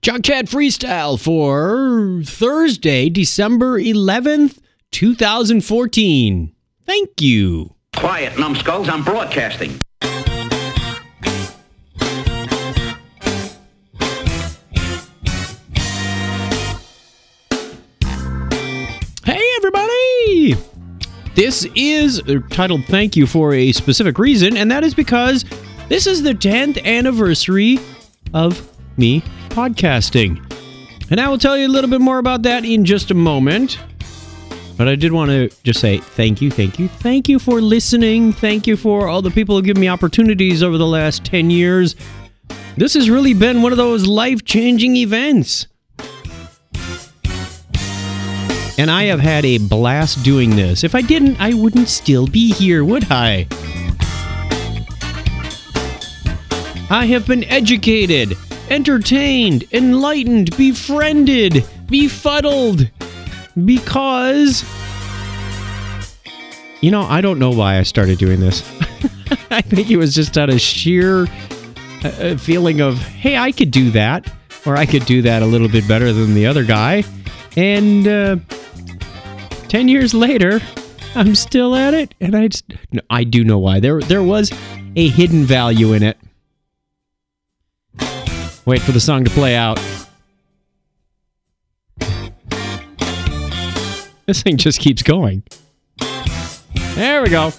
Chuck Chat Freestyle for Thursday, December 11th, 2014. Thank you. Quiet, numbskulls, I'm broadcasting. Hey, everybody! This is titled Thank You for a specific reason, and that is because this is the 10th anniversary of me podcasting. And I will tell you a little bit more about that in just a moment. But I did want to just say thank you for listening. Thank you for all the people who give me opportunities over the last 10 years. This has really been one of those life-changing events. And I have had a blast doing this. If I didn't, I wouldn't still be here, would I? I have been educated, entertained, enlightened, befriended, befuddled, because, I don't know why I started doing this. I think it was just out of sheer feeling of, hey, I could do that, or I could do that a little bit better than the other guy, and 10 years later, I'm still at it, and I do know why. There was a hidden value in it. Wait for the song to play out. This thing just keeps going. There we go.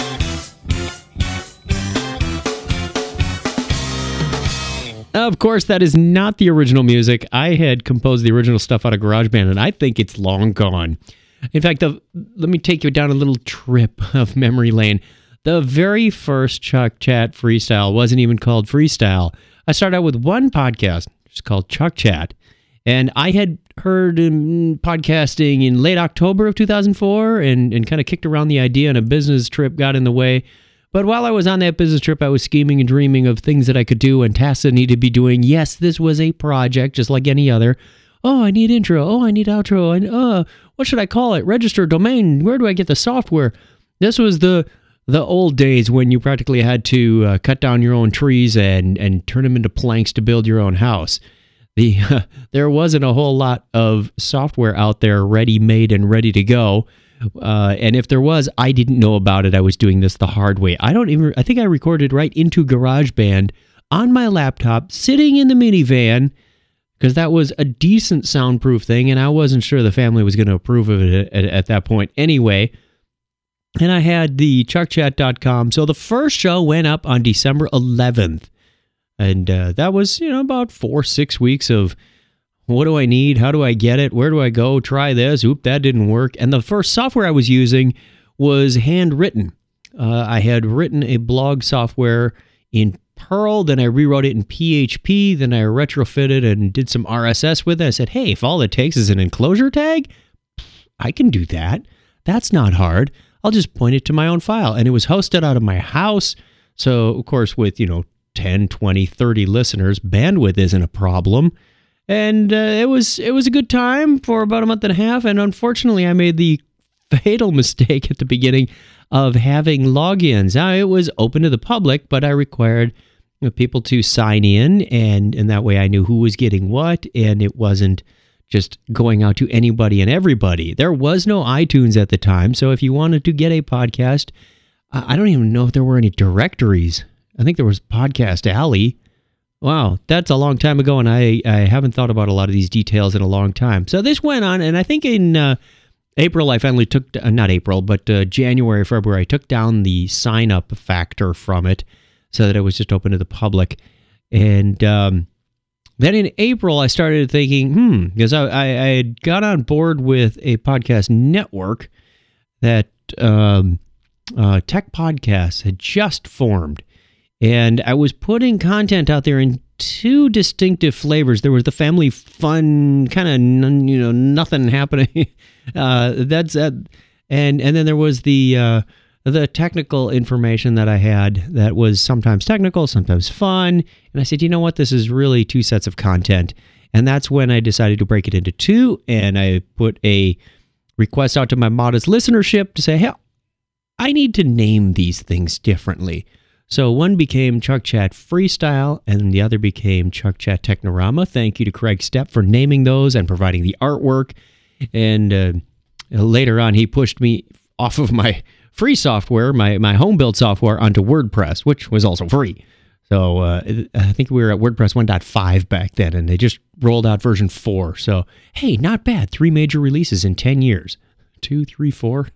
Of course, that is not the original music. I had composed the original stuff out of GarageBand, and I think it's long gone. In fact, let me take you down a little trip of memory lane. The very first Chuck Chat Freestyle wasn't even called Freestyle. I started out with one podcast, just called Chuck Chat, and I had heard podcasting in late October of 2004 and kind of kicked around the idea, and a business trip got in the way. But while I was on that business trip, I was scheming and dreaming of things that I could do and tasks I needed to be doing. Yes, this was a project just like any other. Oh, I need intro. Oh, I need outro. And what should I call it? Register domain. Where do I get the software? This was the old days when you practically had to cut down your own trees and turn them into planks to build your own house. There wasn't a whole lot of software out there ready-made and ready to go. And if there was, I didn't know about it. I was doing this the hard way. I think I recorded right into GarageBand on my laptop, sitting in the minivan, because that was a decent soundproof thing, and I wasn't sure the family was going to approve of it at that point anyway. And I had the chuckchat.com. So the first show went up on December 11th. And that was, about 4-6 weeks of what do I need? How do I get it? Where do I go? Try this. Oop, that didn't work. And the first software I was using was handwritten. I had written a blog software in Perl, then I rewrote it in PHP, then I retrofitted and did some RSS with it. I said, hey, if all it takes is an enclosure tag, I can do that. That's not hard. I'll just point it to my own file. And it was hosted out of my house. So, of course, with, 10, 20, 30 listeners, bandwidth isn't a problem. And it was a good time for about a month and a half. And unfortunately, I made the fatal mistake at the beginning of having logins. Now, it was open to the public, but I required people to sign in, and that way I knew who was getting what, and it wasn't just going out to anybody and everybody. There was no iTunes at the time, so if you wanted to get a podcast, I don't even know if there were any directories. I think there was Podcast Alley. Wow, that's a long time ago, and I haven't thought about a lot of these details in a long time. So this went on, and I think in April, I finally took, not April, but January, February, I took down the sign-up factor from it so that it was just open to the public. And then in April, I started thinking, because I had got on board with a podcast network that Tech Podcasts had just formed. And I was putting content out there in two distinctive flavors. There was the family fun, kind of, nothing happening. And then there was the technical information that I had that was sometimes technical, sometimes fun. And I said, you know what? This is really two sets of content. And that's when I decided to break it into two. And I put a request out to my modest listenership to say, hey, I need to name these things differently. So one became Chuck Chat Freestyle, and the other became Chuck Chat Technorama. Thank you to Craig Stepp for naming those and providing the artwork. And later on, he pushed me off of my free software, my home-built software, onto WordPress, which was also free. So I think we were at WordPress 1.5 back then, and they just rolled out version 4. So, hey, not bad. 3 major releases in 10 years. 2, 3, 4.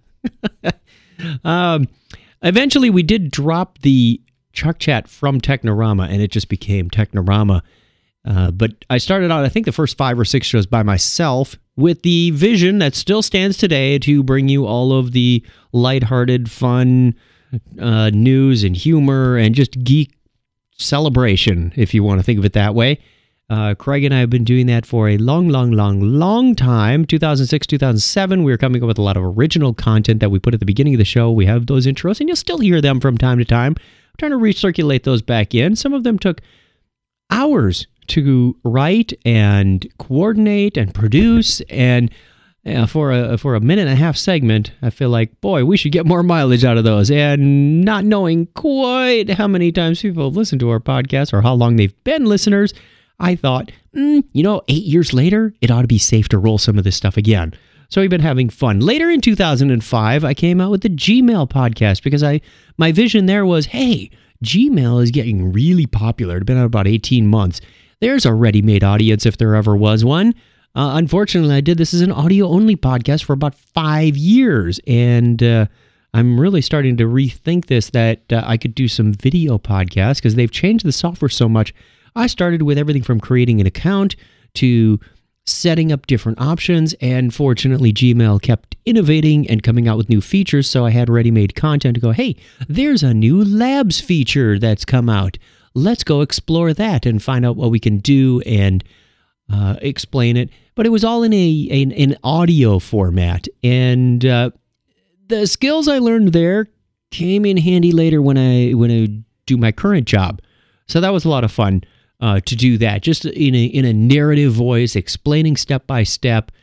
Eventually, we did drop the Chuck Chat from Technorama, and it just became Technorama. But I started out, I think, the first 5 or 6 shows by myself with the vision that still stands today to bring you all of the lighthearted, fun news and humor and just geek celebration, if you want to think of it that way. Craig and I have been doing that for a long time. 2006, 2007, we were coming up with a lot of original content that we put at the beginning of the show. We have those intros, and you'll still hear them from time to time. I'm trying to recirculate those back in. Some of them took hours to write and coordinate and produce, and for a minute and a half segment, I feel like, boy, we should get more mileage out of those. And not knowing quite how many times people have listened to our podcast or how long they've been listeners, I thought, 8 years later, it ought to be safe to roll some of this stuff again. So we've been having fun. Later in 2005, I came out with the Gmail podcast because my vision there was, hey, Gmail is getting really popular. It's been out about 18 months. There's a ready-made audience if there ever was one. Unfortunately, I did this as an audio-only podcast for about 5 years, and I'm really starting to rethink this, that I could do some video podcasts because they've changed the software so much. I started with everything from creating an account to setting up different options, and fortunately, Gmail kept innovating and coming out with new features, so I had ready-made content to go, hey, there's a new Labs feature that's come out. Let's go explore that and find out what we can do and explain it. But it was all in an audio format, and the skills I learned there came in handy later when I do my current job. So that was a lot of fun to do that, just in a narrative voice, explaining step by step,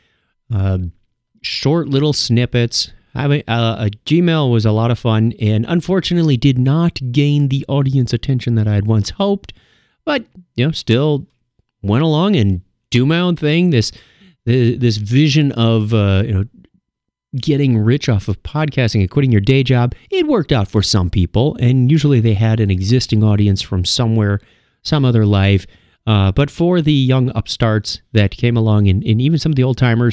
short little snippets. Gmail was a lot of fun, and unfortunately did not gain the audience attention that I had once hoped, but still went along and do my own thing. This vision of getting rich off of podcasting and quitting your day job, it worked out for some people, and usually they had an existing audience from somewhere, some other life. But for the young upstarts that came along, and even some of the old timers,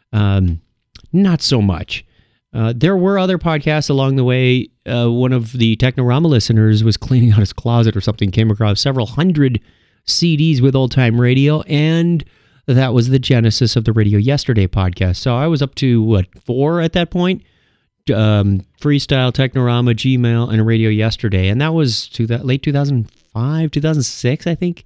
not so much. There were other podcasts along the way. One of the Technorama listeners was cleaning out his closet or something, came across several hundred CDs with old time radio, and that was the genesis of the Radio Yesterday podcast. So I was up to 4 at that point. Freestyle, Technorama, Gmail, and Radio Yesterday, and that was late 2005, 2006, I think.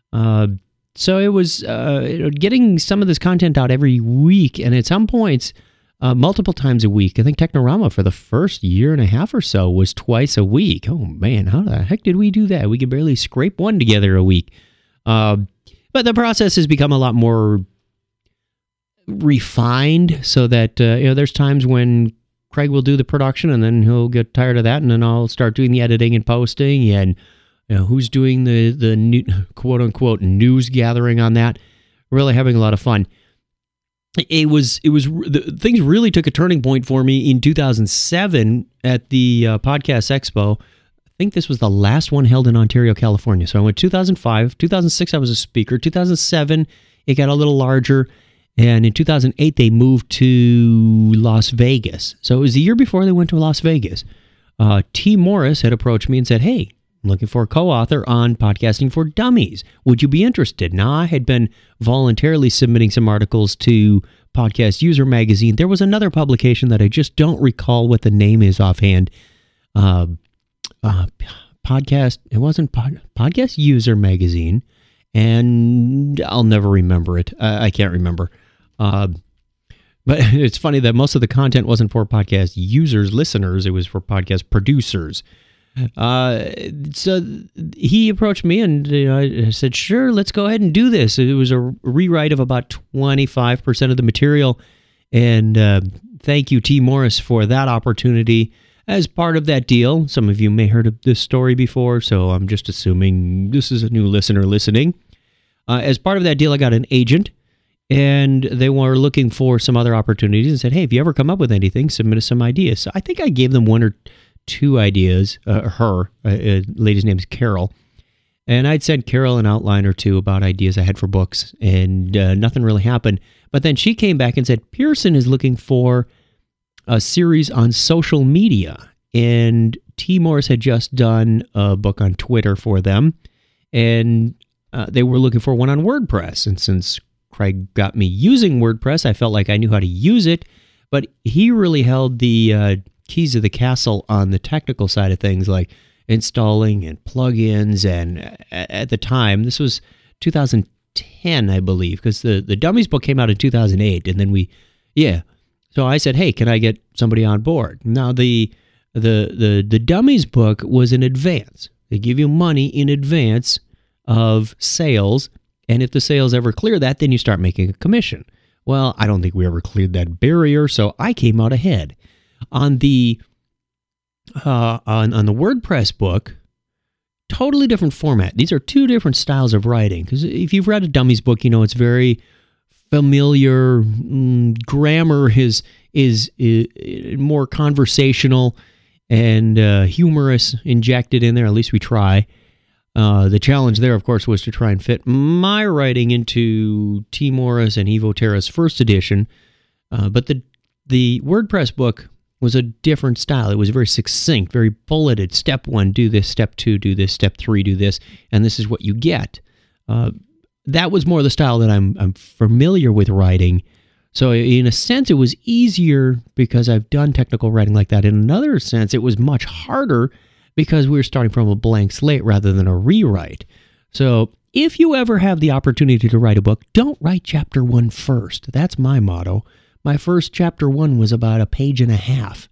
So it was getting some of this content out every week, and at some points, multiple times a week. I think Technorama for the first year and a half or so was twice a week. Oh man, how the heck did we do that? We could barely scrape one together a week. But the process has become a lot more refined, so that there's times when Craig will do the production, and then he'll get tired of that, and then I'll start doing the editing and posting, and who's doing the new, quote unquote news gathering on that. Really having a lot of fun. Things really took a turning point for me in 2007 at the Podcast Expo. I think this was the last one held in Ontario, California. So I went 2005, 2006 I was a speaker, 2007 it got a little larger, and in 2008 they moved to Las Vegas. So it was the year before they went to Las Vegas. T. Morris had approached me and said, hey, I'm looking for a co-author on Podcasting for Dummies. Would you be interested? Now, I had been voluntarily submitting some articles to Podcast User magazine. There was another publication that I just don't recall what the name is offhand. Podcast User magazine, and I'll never remember it. I can't remember. But it's funny that most of the content wasn't for podcast users, listeners. It was for podcast producers. So he approached me, and I said, sure, let's go ahead and do this. It was a rewrite of about 25% of the material, and thank you, T. Morris, for that opportunity. As part of that deal, some of you may have heard of this story before, so I'm just assuming this is a new listener listening. As part of that deal, I got an agent, and they were looking for some other opportunities and said, hey, if you ever come up with anything, submit us some ideas. So I think I gave them one or two ideas. Lady's name is Carol. And I'd sent Carol an outline or two about ideas I had for books, and nothing really happened. But then she came back and said, Pearson is looking for a series on social media. And T. Morris had just done a book on Twitter for them, and they were looking for one on WordPress. And since Craig got me using WordPress, I felt like I knew how to use it, but he really held the keys of the castle on the technical side of things, like installing and plugins. And at the time, this was 2010, I believe, because the Dummies book came out in 2008, and then so I said, hey, can I get somebody on board? Now, the Dummies book was in advance. They give you money in advance of sales, and if the sales ever clear that, then you start making a commission. Well, I don't think we ever cleared that barrier, so I came out ahead. On the WordPress book, totally different format. These are two different styles of writing, because if you've read a Dummies book, you know it's very familiar. Grammar is more conversational and humorous injected in there. At least we try. The challenge there, of course, was to try and fit my writing into T. Morris and Evo Terra's first edition. But the WordPress book was a different style. It was very succinct, very bulleted. Step 1, do this. Step 2, do this. Step 3, do this. And this is what you get. That was more the style that I'm familiar with writing. So in a sense, it was easier because I've done technical writing like that. In another sense, it was much harder because we were starting from a blank slate rather than a rewrite. So if you ever have the opportunity to write a book, don't write chapter 1 first. That's my motto. My first chapter 1 was about a page and a half.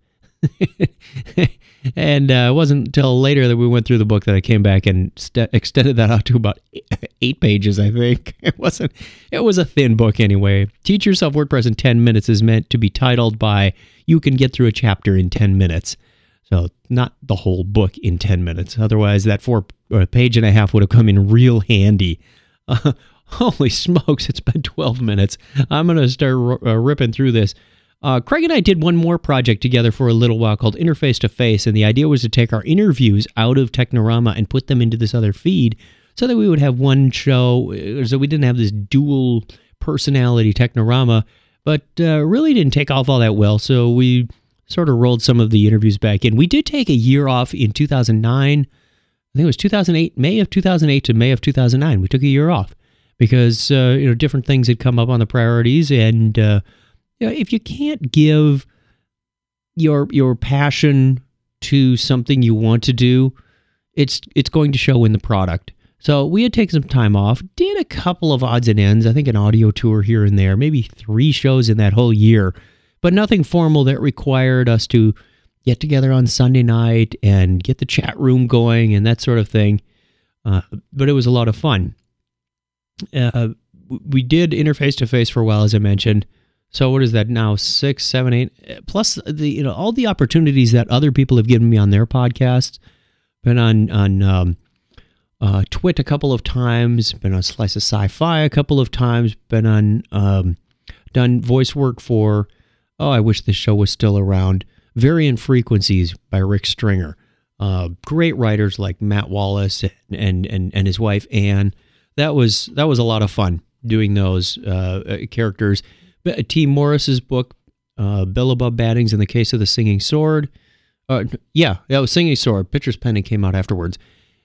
And it wasn't until later that we went through the book that I came back and extended that out to about 8 pages, I think. It was a thin book anyway. Teach Yourself WordPress in 10 Minutes is meant to be titled by You Can Get Through a Chapter in 10 Minutes. So not the whole book in 10 minutes. Otherwise, that 4 page and a half would have come in real handy. Holy smokes, it's been 12 minutes. I'm going to start ripping through this. Craig and I did one more project together for a little while called Interface to Face, and the idea was to take our interviews out of Technorama and put them into this other feed so that we would have one show, so we didn't have this dual personality Technorama, but really didn't take off all that well, so we sort of rolled some of the interviews back in. We did take a year off in 2009. I think it was 2008, May of 2008 to May of 2009. We took a year off because different things had come up on the priorities, and if you can't give your passion to something you want to do, it's going to show in the product. So we had taken some time off, did a couple of odds and ends, I think an audio tour here and there, maybe 3 shows in that whole year, but nothing formal that required us to get together on Sunday night and get the chat room going and that sort of thing. But it was a lot of fun. We did Interface to Face for a while, as I mentioned. So what is that now? 6, 7, 8, plus all the opportunities that other people have given me on their podcasts. Been on Twit a couple of times. Been on Slice of Sci-Fi a couple of times. Been on done voice work for. Oh, I wish this show was still around. Variant Frequencies by Rick Stringer. Great writers like Matt Wallace and his wife Anne. That was a lot of fun doing those characters. T. Morris's book, Bill Above Battings in the Case of the Singing Sword. It was Singing Sword. Pitcher's Pending came out afterwards.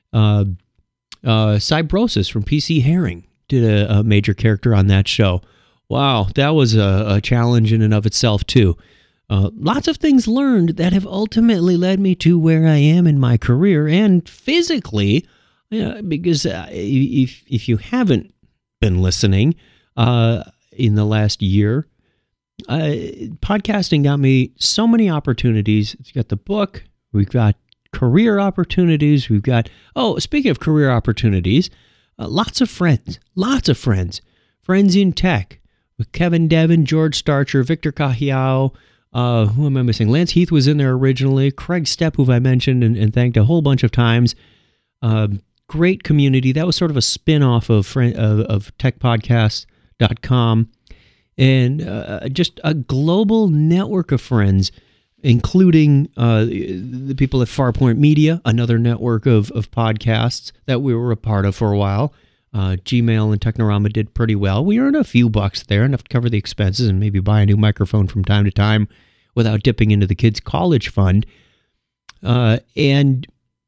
Cybrosis from PC Herring did a major character on that show. Wow, that was a challenge in and of itself, too. Lots of things learned that have ultimately led me to where I am in my career and physically, because if you haven't been listening in the last year, podcasting got me so many opportunities. It's got the book, we've got career opportunities, we've got, speaking of career opportunities, lots of friends in tech, with Kevin Devin, George Starcher, Victor Cajiao, Who am I missing? Lance Heath was in there originally. Craig Stepp, who I mentioned and thanked a whole bunch of times. Great community. That was sort of a spin-off of techpodcast.com. And just a global network of friends, including the people at Farpoint Media, another network of podcasts that we were a part of for a while. Gmail and Technorama did pretty well. We earned a few bucks there, enough to cover the expenses and maybe buy a new microphone from time to time without dipping into the kids' college fund. And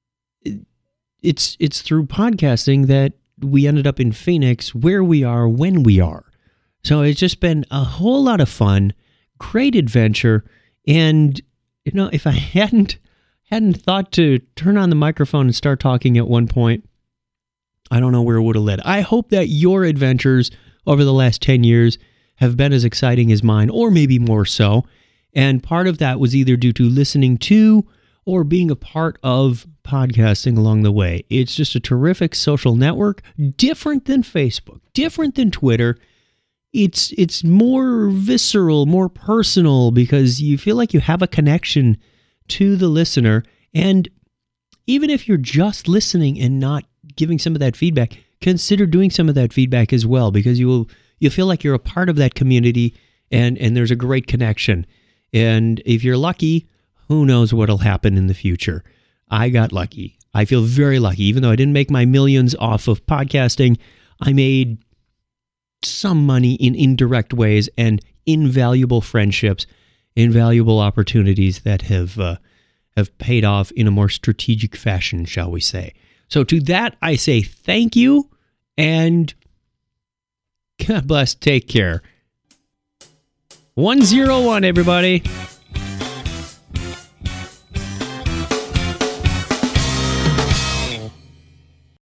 it's through podcasting that we ended up in Phoenix, where we are when we are. So it's just been a whole lot of fun, great adventure, and if I hadn't thought to turn on the microphone and start talking at one point, I don't know where it would have led. I hope that your adventures over the last 10 years have been as exciting as mine, or maybe more so. And part of that was either due to listening to or being a part of podcasting along the way. It's just a terrific social network, different than Facebook, different than Twitter. It's more visceral, more personal, because you feel like you have a connection to the listener. And even if you're just listening and not giving some of that feedback, consider doing some of that feedback as well, because you feel like you're a part of that community and there's a great connection. And if you're lucky, who knows what'll happen in the future. I got lucky. I feel very lucky. Even though I didn't make my millions off of podcasting, I made some money in indirect ways and invaluable friendships, invaluable opportunities that have paid off in a more strategic fashion, shall we say. So to that, I say thank you, and God bless. Take care. 101, everybody.